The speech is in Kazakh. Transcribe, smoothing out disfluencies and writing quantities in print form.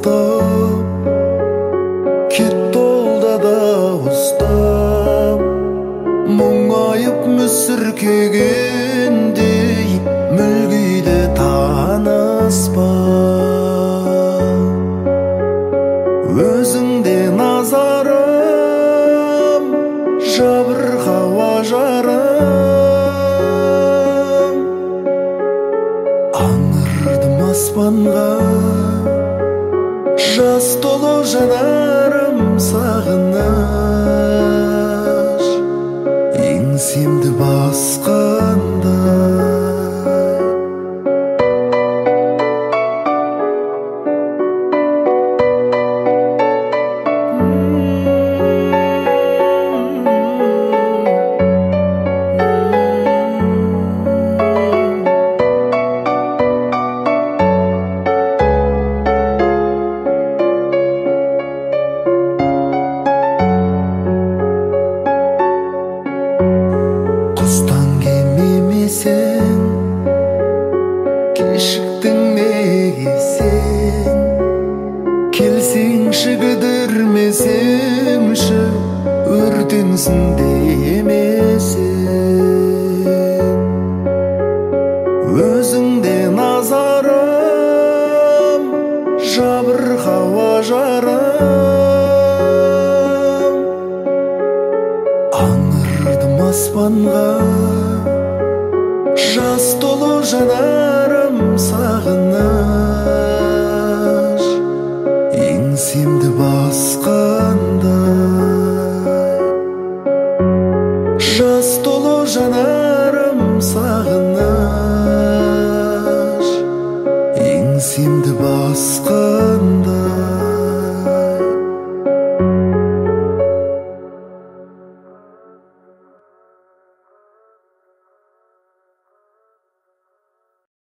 алыстап, кетті да ұстап, мұңайып мүсіркегендей мүлгиді таныспа. Өзіңде назарым жабырқау ажарым, аңырдым аспанға, жас толы жанарым сағыныш еңсемді басқанда. Құстан кемемесең, кешіктің неге сен? Келсеңші кідірмесеңші, өртенсін демесең. Өзіңде назарым жабырқау ажарым, аңырдым аспанға, жас толы жанарым сағыныш еңсемді басқанда. Жас толы жанарым сағыныш еңсемді басқанда.